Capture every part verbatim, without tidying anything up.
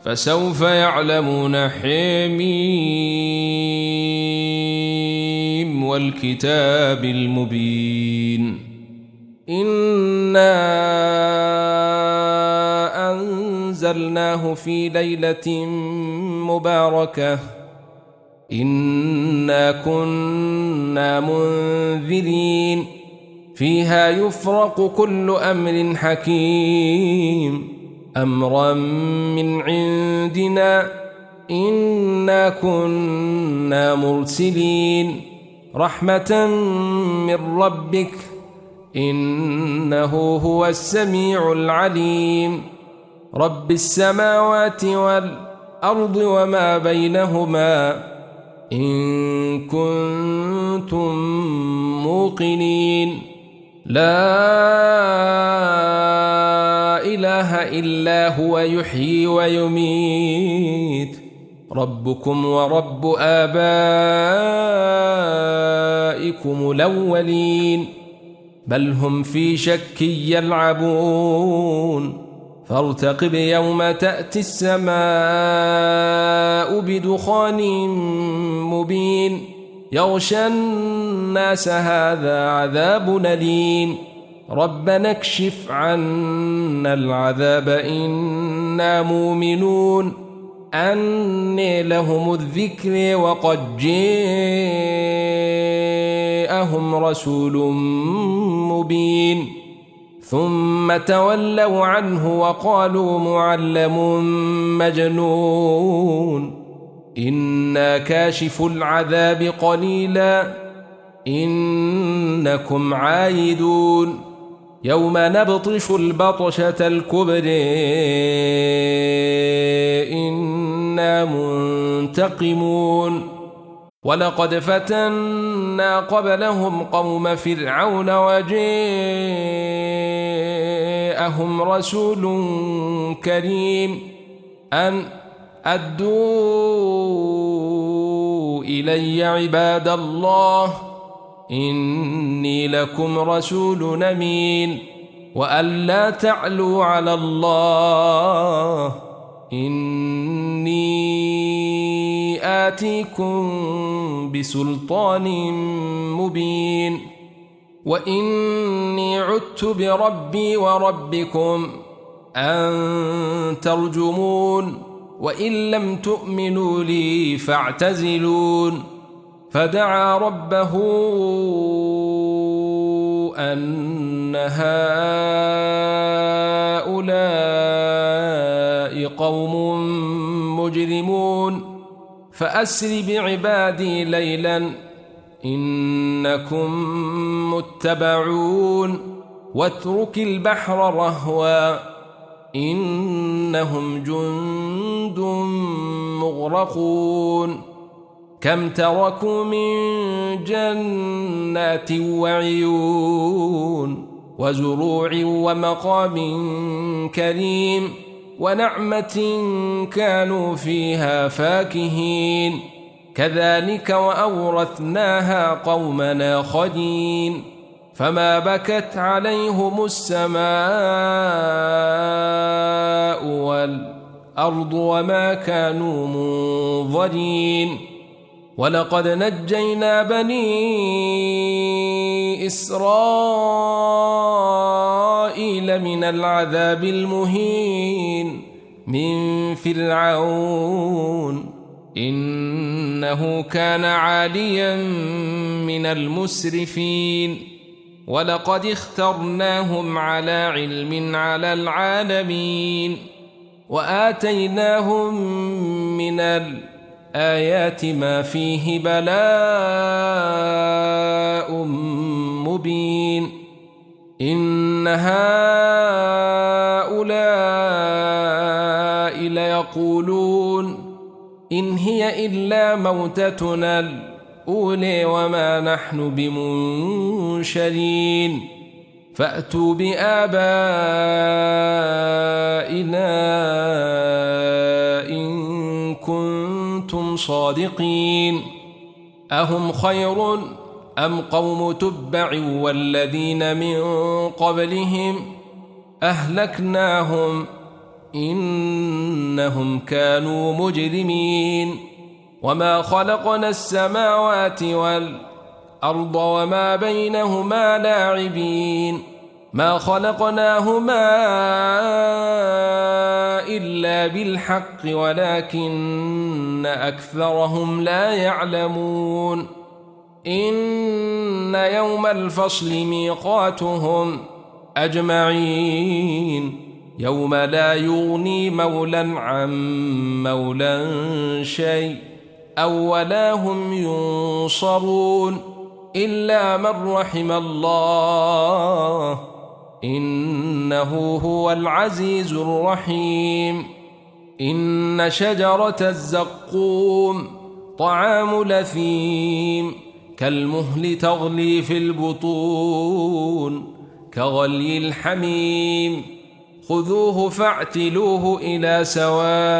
فسوف يعلمون. حميم والكتاب المبين. إنا أنزلناه في ليلة مباركة إنا كنا منذرين فيها يفرق كل أمر حكيم أمرا من عندنا إنا كنا مرسلين رحمة من ربك إنه هو السميع العليم. رب السماوات والأرض وما بينهما إن كنتم موقنين. لا إله إلا هو يحيي ويميت ربكم ورب آبائكم الأولين بل هم في شك يلعبون. فارتقب يوم تأتي السماء بدخان مبين يغشى الناس هذا عذاب أليم. ربنا اكشف عنا العذاب إنا مؤمنون. أني لهم الذكر وقد جاءهم رسول مبين ثم تولوا عنه وقالوا معلم مجنون. إنا كاشف العذاب قليلا إنكم عايدون. يوم نبطش البطشة الكبرى إنا منتقمون. ولقد فتنا قبلهم قوم فرعون وجاءهم رسول كريم أن أدوا إلي عباد الله إني لكم رسول أمين وأن لا تعلوا على الله إني آتيكم بسلطان مبين. وإني عدت بربي وربكم أن ترجمون وإن لم تؤمنوا لي فاعتزلون. فدعا ربه أن هؤلاء قوم مجرمون فأسر بعبادي ليلا إنكم متبعون. واترك البحر رهوا إنهم جند مغرقون. كم تركوا من جنات وعيون وزروع ومقام كريم ونعمة كانوا فيها فاكهين كذلك وأورثناها قوما آخرين. فما بكت عليهم السماء والأرض وما كانوا منظرين. ولقد نجينا بني إسرائيل من العذاب المهين من فرعون إنه كان عاليا من المسرفين. ولقد اخترناهم على علم على العالمين وآتيناهم من الآيات ما فيه بلاء مبين. إن هؤلاء ليقولون إن هي إلا موتتنا الأولى وما نحن بمنشرين فأتوا بآبائنا إن كنتم صادقين. أهم خير أم قوم تبع والذين من قبلهم أهلكناهم إنهم كانوا مجرمين وما خلقنا السماوات والأرض وما بينهما لاعبين ما خلقناهما إلا بالحق ولكن أكثرهم لا يعلمون إن يوم الفصل ميقاتهم أجمعين يوم لا يغني مولى عن مولى شيء أو ولا هم ينصرون إلا من رحم الله إنه هو العزيز الرحيم إن شجرة الزقوم طعام لثيم كالمهل تغلي في البطون كغلي الحميم خذوه فاعتلوه إلى سواء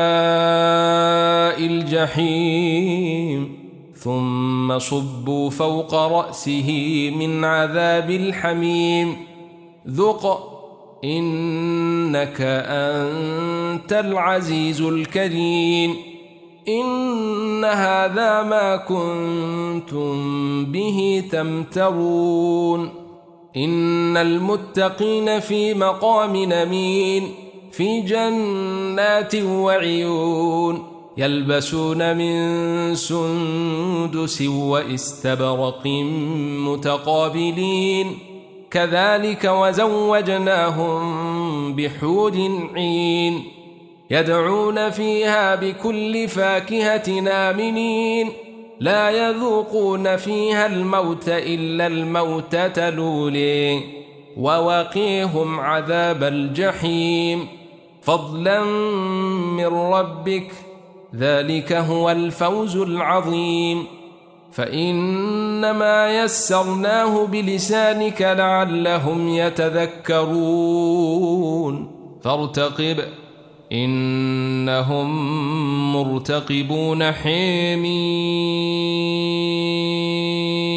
الجحيم ثم صبوا فوق رأسه من عذاب الحميم ذق إنك أنت العزيز الكريم إن هذا ما كنتم به تمترون إن المتقين في مقام أمين في جنات وعيون يلبسون من سندس واستبرق متقابلين كذلك وزوجناهم بحور عين يدعون فيها بكل فاكهة آمنين لا يذوقون فيها الموت إلا الموتة الأولى ووقيهم عذاب الجحيم فضلا من ربك ذلك هو الفوز العظيم فإنما يسرناه بلسانك لعلهم يتذكرون فارتقب إنهم مرتقبون حميم